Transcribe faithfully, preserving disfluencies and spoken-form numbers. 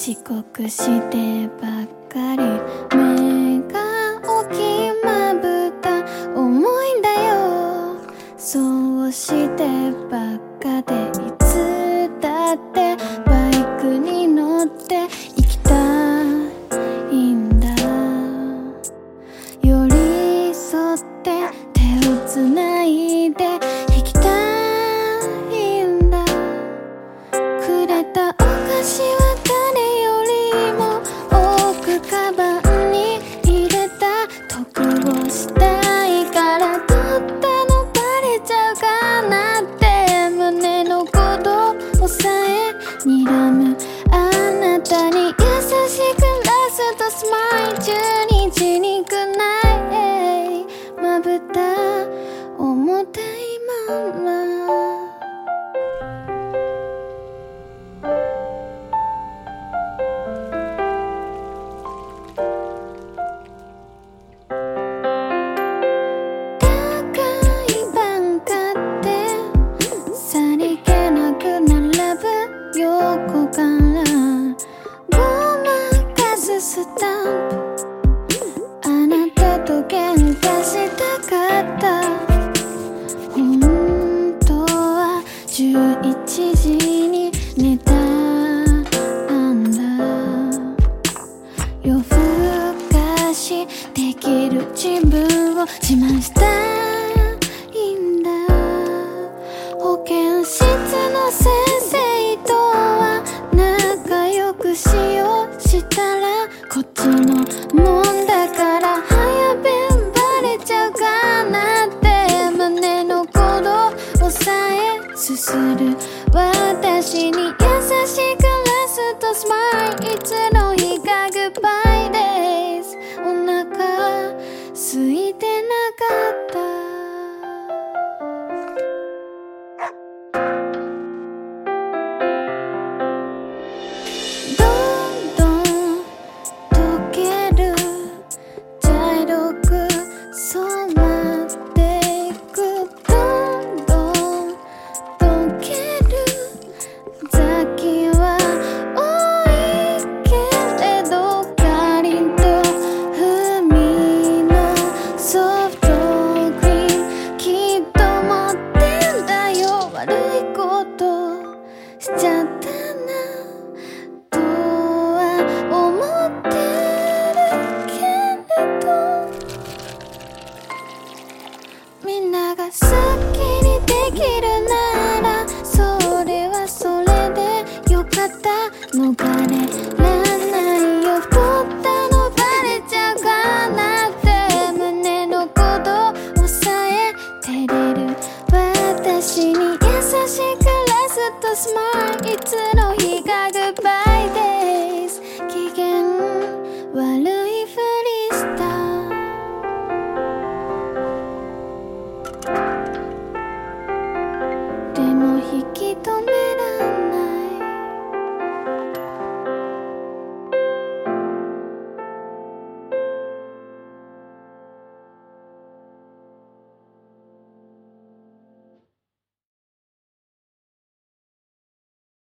遅刻してばっかり目が大きいまぶた重いんだよ。そうしてばっかでいつだってバイクに乗って行きたいんだ。寄り添って手をつないで行きたいんだ。くれたお菓子は誰よりも多くカバンに入れた。得をしたいから取ったのバレちゃうかなって胸の鼓動をさえ睨むあなたに優しくラストスマイル。中日にくないまぶた重たいまま。横からごまかすスタンプ。あなたと喧嘩したかった。本当はじゅういちじに寝たんだ。夜更かしできる自分を自慢したいんだ。保健室の先生しようしたらこっちのもんだから早弁バレちゃうかなって胸の鼓動をさえすする私に優しくラストスマイル。いつの日かグッバイデイズ。お腹空いてなかった。しちゃったなとは思ってるけれど、みんなが好きにできるならそれはそれでよかった。逃れらないよ。太ったのバレちゃうかなって胸の鼓動をさえ照れる私に優しくラストスマイル。